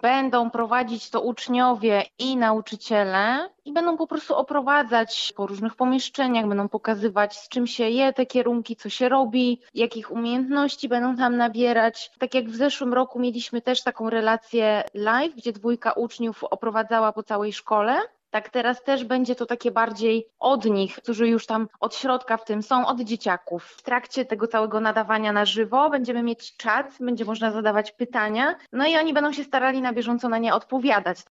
będą prowadzić to uczniowie i nauczyciele i będą po prostu oprowadzać po różnych pomieszczeniach, będą pokazywać, z czym się je te kierunki, co się robi, jakich umiejętności będą tam nabierać. Tak jak w zeszłym roku mieliśmy też taką relację live, gdzie 2 uczniów oprowadzała po całej szkole. Tak teraz też będzie to takie bardziej od nich, którzy już tam od środka w tym są, od dzieciaków. W trakcie tego całego nadawania na żywo będziemy mieć czat, będzie można zadawać pytania, no i oni będą się starali na bieżąco na nie odpowiadać.